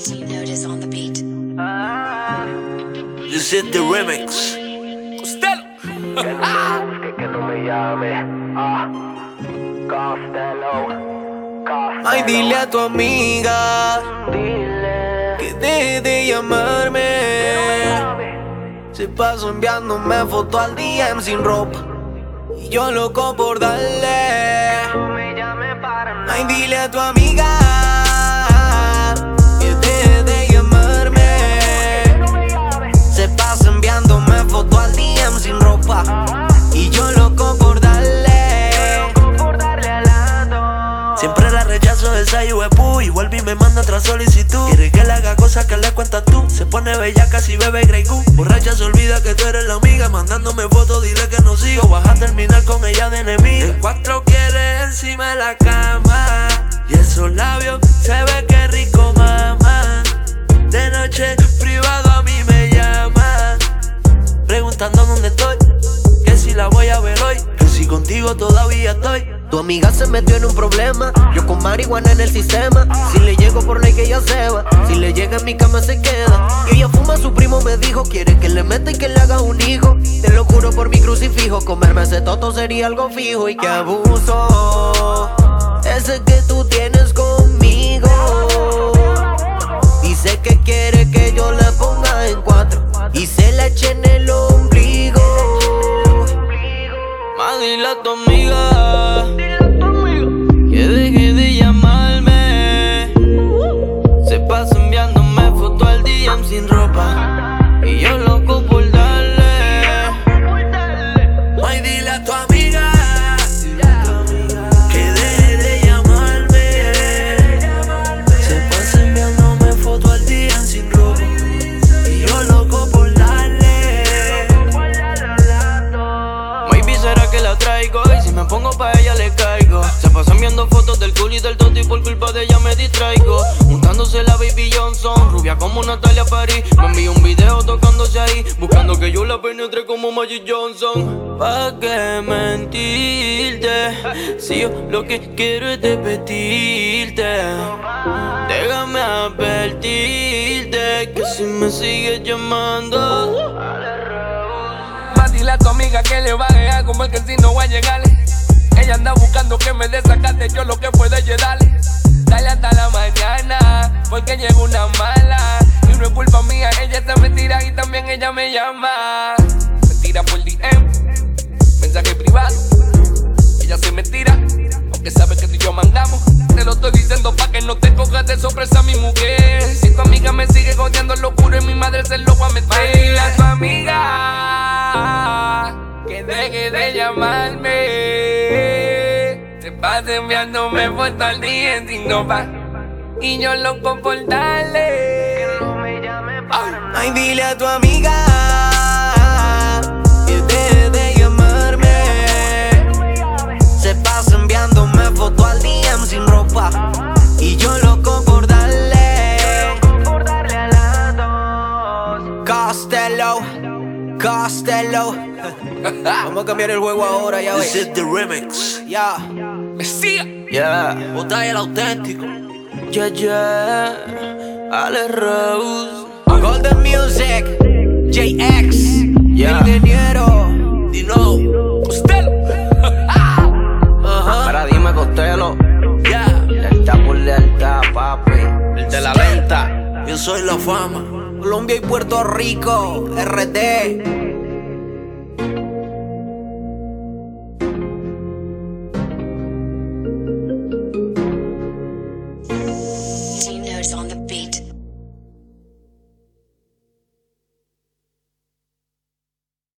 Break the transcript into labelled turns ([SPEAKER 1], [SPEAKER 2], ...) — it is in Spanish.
[SPEAKER 1] Team Notice on the beat.
[SPEAKER 2] This is the remix. Costello.
[SPEAKER 3] Que no me llame. Costello.
[SPEAKER 2] Ay, dile a tu amiga
[SPEAKER 3] Dile
[SPEAKER 2] que deje de llamarme. Se pasó enviándome foto al DM sin ropa y yo loco por darle.
[SPEAKER 3] no me llame para nada.
[SPEAKER 2] Ay, dile a tu amiga que deje de llamarme.
[SPEAKER 3] No me llame.
[SPEAKER 2] Se pasa enviándome foto al DM sin ropa y yo loco por darle.
[SPEAKER 3] Por darle al lado.
[SPEAKER 2] Siempre la rechazo de esa UEPU y vuelve y me manda otra solicitud. Quiere que le haga cosas que le cuentas tú. Se pone bella casi bebe Grey Goose. Borracha se olvida que tú eres la amiga. Mandándome fotos, dile que no sigo. Vas a terminar con ella de enemiga. En cuatro quiere encima de la cama y esos labios se ve que rico, mamá. De noche privado a mí me llama, preguntando dónde estoy, que si la voy a ver hoy, que si contigo todavía estoy. Tu amiga se metió en un problema, yo con marihuana en el sistema. Si le llego por ley que ella se va, si le llega en mi cama se queda. Y ella fuma, su primo me dijo, quiere que le meta y que le haga un hijo. Te lo juro por mi crucifijo, comerme ese toto sería algo fijo. Y que abuso, ese que tú tienes conmigo. Dice que quiere que yo le ponga en cuatro y se la eche en el ombligo. Más dile a tu amiga que deje de llamarme. Se pasa enviándome fotos al DM sin ropa y yo loco por darle. Ay, dile a tu amiga que deje de llamarme. Se pasa enviándome fotos al DM sin ropa y yo loco por darle. Maybe será que la traigo y si me pongo pa' ella le caigo. Se pasan viendo fotos del culo y del tonto y por culpa de ella me distraigo. Juntándose la Baby Johnson, rubia como Natalia París. Me envió un video tocándose ahí, buscando que yo la penetre como Magic Johnson. ¿Pa' qué mentirte? Si yo lo que quiero es despedirte. Déjame advertirte que si me sigues llamando,
[SPEAKER 4] Más dile a tu amiga que le baje a como el que si no va a llegarle. Ella anda buscando que me desacate, yo lo que puedo es darle. Dale hasta la mañana, porque llegó una mala. Y no es culpa mía, ella está mentira y también ella me llama. Mentira por DM, mensaje privado. Ella se me tira, aunque sabe que tú y yo mandamos. Te lo estoy diciendo pa' que no te cojas de sorpresa mi mujer. Si tu amiga me sigue goteando lo juro y mi madre se lo va a meter. Dile a tu amiga que deje de llamarme. Se pasa enviándome fotos al día sin ropa y yo loco por darle.
[SPEAKER 3] No me llame para nada.
[SPEAKER 2] ay, dile a tu amiga que deje de llamarme.
[SPEAKER 3] No me llame.
[SPEAKER 2] Se pasa enviándome fotos al DM sin ropa y yo loco por darle.
[SPEAKER 3] Por darle a las dos.
[SPEAKER 2] Costello, Costello. Vamos a cambiar el juego ahora, ya ves. This is the remix. Ya,
[SPEAKER 4] Mesía.
[SPEAKER 2] yeah. Botella el auténtico. Yeah. Ale Rose. Golden Music. JX.
[SPEAKER 5] Yeah.
[SPEAKER 2] Ingeniero. Dino.
[SPEAKER 4] Costello.
[SPEAKER 2] Ajá.
[SPEAKER 5] Ahora dime, Costello.
[SPEAKER 2] Yeah.
[SPEAKER 5] Lealtad por lealtad, papi. El de la venta.
[SPEAKER 2] Yo soy la fama. Colombia y Puerto Rico. RD.